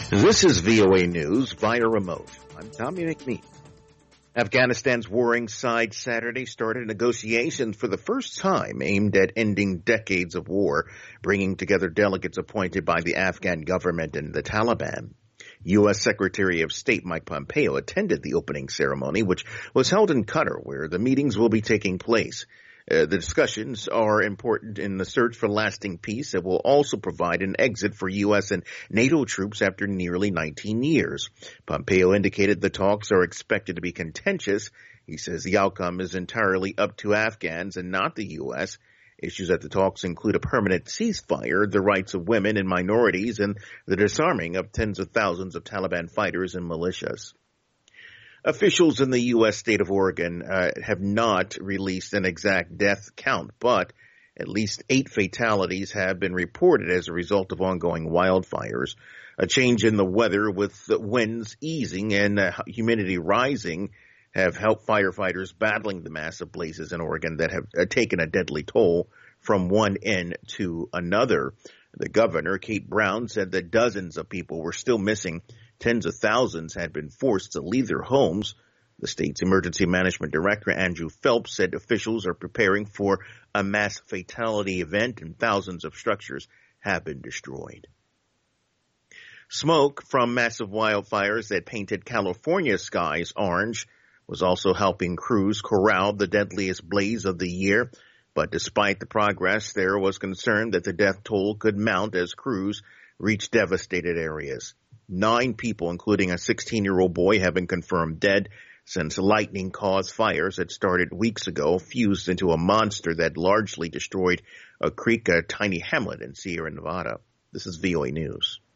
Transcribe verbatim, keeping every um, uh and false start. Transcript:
This is V O A News via remote. I'm Tommy McNeil. Afghanistan's warring side Saturday started negotiations for the first time aimed at ending decades of war, bringing together delegates appointed by the Afghan government and the Taliban. U S. Secretary of State Mike Pompeo attended the opening ceremony, which was held in Qatar, where the meetings will be taking place. Uh, the discussions are important in the search for lasting peace that will also provide an exit for U S and NATO troops after nearly nineteen years. Pompeo indicated the talks are expected to be contentious. He says the outcome is entirely up to Afghans and not the U S. Issues at the talks include a permanent ceasefire, the rights of women and minorities, and the disarming of tens of thousands of Taliban fighters and militias. Officials in the U S state of Oregon uh, have not released an exact death count, but at least eight fatalities have been reported as a result of ongoing wildfires. A change in the weather with the winds easing and uh, humidity rising have helped firefighters battling the massive blazes in Oregon that have uh, taken a deadly toll from one end to another. The governor, Kate Brown, said that dozens of people were still missing. Tens of thousands had been forced to leave their homes. The state's emergency management director, Andrew Phelps, said officials are preparing for a mass fatality event and thousands of structures have been destroyed. Smoke from massive wildfires that painted California skies orange was also helping crews corral the deadliest blaze of the year. But despite the progress, there was concern that the death toll could mount as crews reached devastated areas. Nine people, including a sixteen-year-old boy, have been confirmed dead since lightning caused fires that started weeks ago fused into a monster that largely destroyed a creek, a tiny hamlet in Sierra Nevada. This is V O A News.